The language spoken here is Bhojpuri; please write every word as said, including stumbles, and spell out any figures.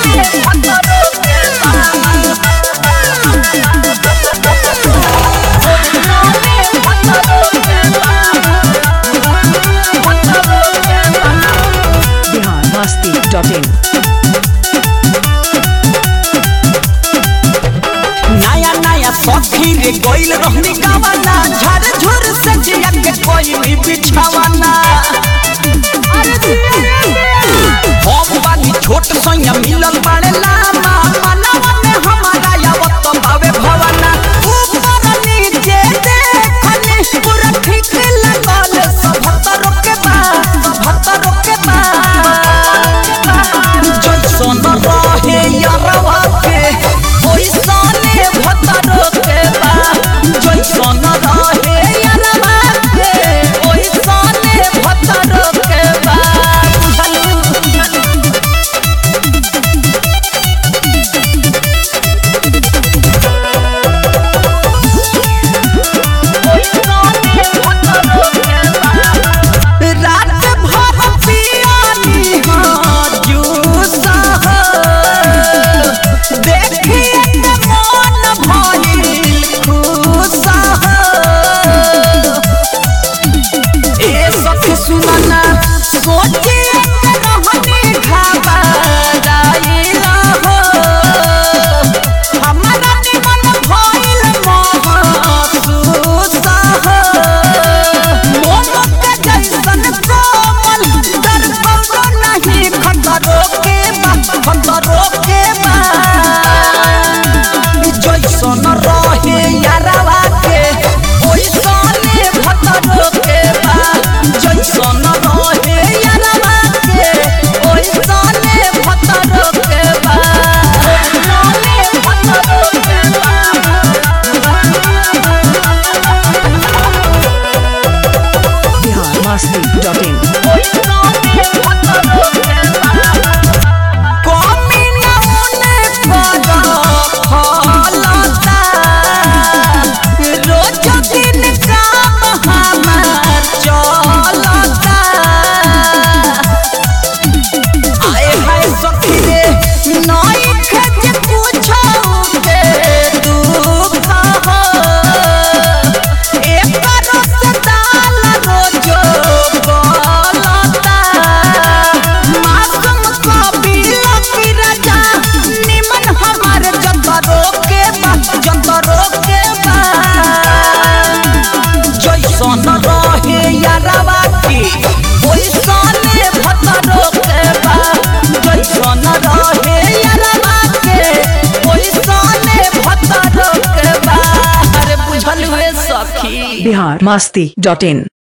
नया नया सखी रे गोइल रहनी गावाना झर झुर से जिया के कोई भी बिछावाना हम बानी छोट सैया मिलल बाड़े लामा मनवा में हमारा यावत भावे भवाना ऊपर नीचे देखनी पूरा ठीक लगल सब भतरो के बा भतरो के बा जैसन रहे यारवा के ओइसने भतरो के बा जैसन रहे यारवा के ओइसने भतरो के बा रात भर पियानी हाँ जूस देखिए के मन भइल खुश ए सखी सुनना सोचे के रहनी घबराइल हो हमारा निमन भइल महसूस मोम के जैसन कोमल डर कौनो नहीं खतरो के बा खतरो के बा जैसन रहे यारवा के ओइसने भतरो के बा जैसन रहे यारवा के ओइसने भतरो के बा ओइसने भतरो के biharmasti.in कमी न उने पर फलता रोज दिन काम हमार चलता आए हाय सखी रे नई खेत पूछो के दुख हो एक रस दाल रोजो गलता मासूम कबिल की राजा निमन हमार जंतरो के बा जंतरो के बा जैसन रहे यारवा की ओइसने भतरो के बा जैसन रहे यारवा के ओइसने भतरो के बा अरे बुझल हुए सखी biharmasti.in